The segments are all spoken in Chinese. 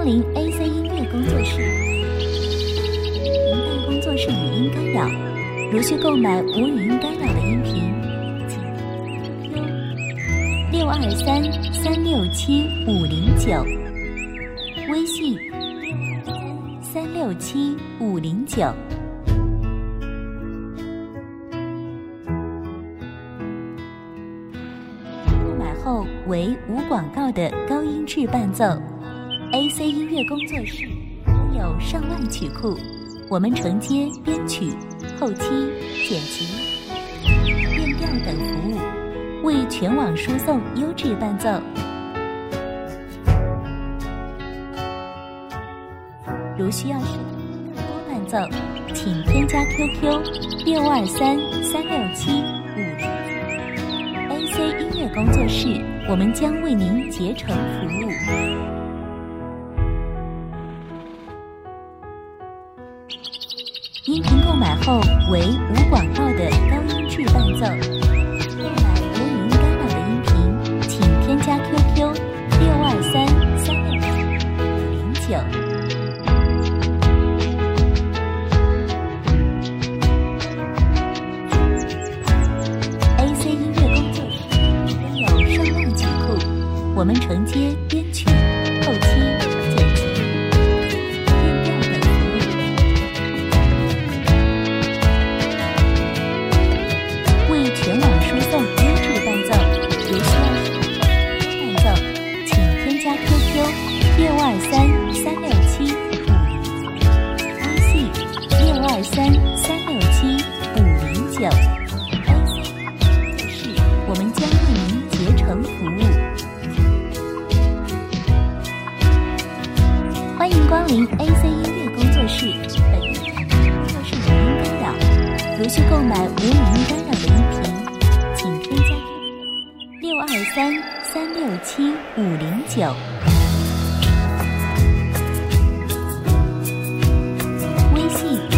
光临 AC 音乐工作室。频道工作室语音干扰，如需购买无语音干扰的音频，请623-367-509，微信367-509。购买后为无广告的高音质伴奏。AC 音乐工作室拥有上万曲库，我们承接编曲、后期、剪辑、变调等服务，为全网输送优质伴奏。如需要试听更多伴奏，请添加 QQ 623-367-509。AC 音乐工作室，我们将为您竭诚服务。音频购买后为无广告的高音质伴奏。购买无语音干扰的音频，请添加 QQ 623-367-509。AC 音乐工作室拥有上万曲库，我们承接编曲、后期、剪辑、变调等服务，为全网输送优质伴奏。如需要伴奏，请添加 QQ 623-367-509，微信623-367-509。我们将为您竭诚服务。欢迎光临 AC 音乐工作室。本音频工作室语音干扰，如需购买无语音干扰的音频，请添加623-367-509。微信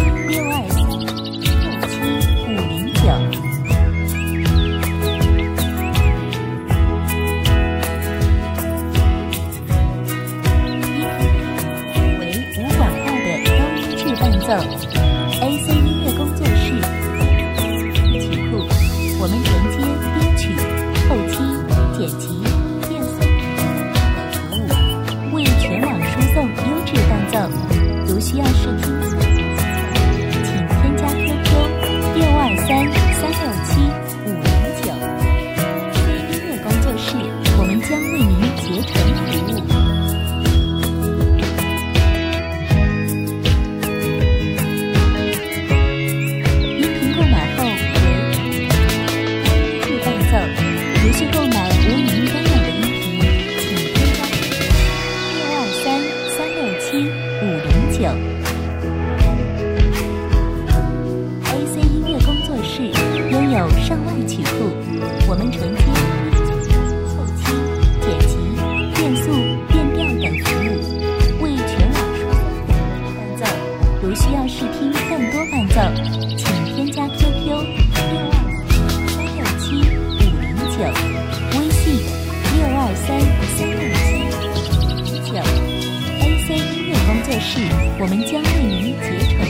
623-367-509。AC 音乐工作室曲库，我们承接编曲、后期、剪辑、变速等服务，为全网输送优质伴奏。如需要试听，请添加 QQ 623-367-509。音乐工作室，我们将为您竭诚服务。如需购买无语音干扰的音频，请添加623-367-509。AC 音乐工作室拥有上万曲库，我们承接后期、剪辑、变速、变调等服务，为全网输送伴奏。如需要试听更多伴奏，请添加 QQ 623-367-509，微信623-367-509。AC 音乐工作室，我们将为您竭诚